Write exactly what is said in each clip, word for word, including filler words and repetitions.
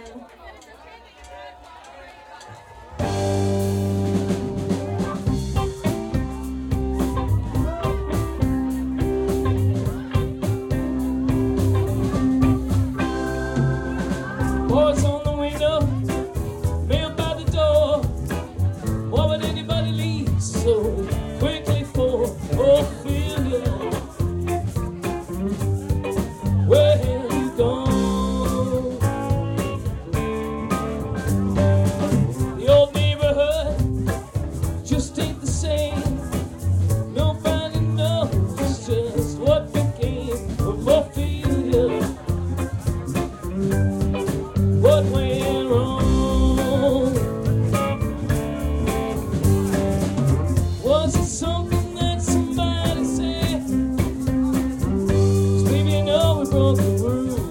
Boys on the window, mail by the door. Why would anybody leave so quickly for Ophelia? Where have you gone? The old neighborhood just ain't the same. Nobody knows just what became of Ophelia. What went wrong? Was it something that somebody said? 'Cause baby, you know we broke the rule.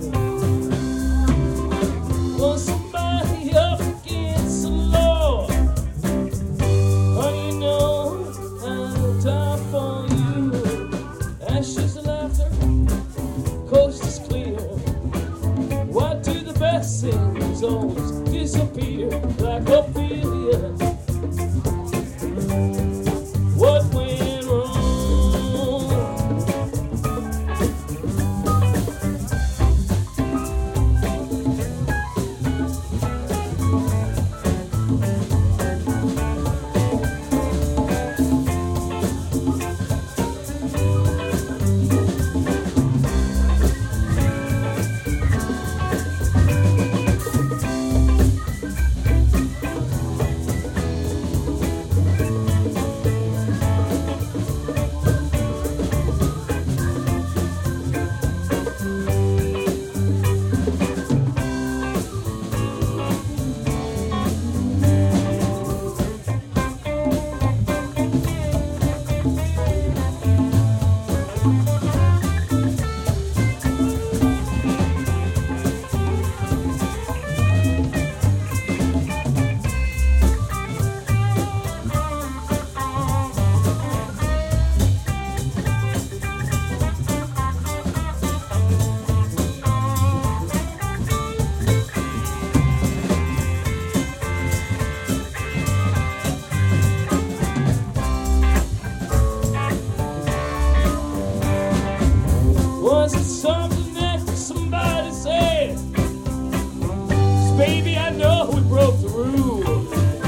Was somebody up against the law? Honey, you know I'll die for you. Ashes of laughter, coast is clear. Why do the best things always disappear like Ophelia? What went wrong? Was it something that somebody said? 'Cause baby, I know we broke the rule.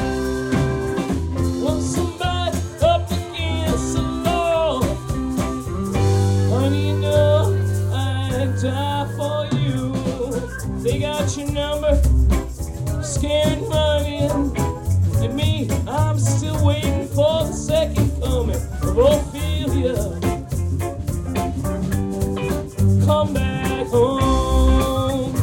Was somebody up against the law? Honey, you know I'd die for you. They got your number, scared running. And me, I'm still waiting for the second coming of Ophelia. Come back home.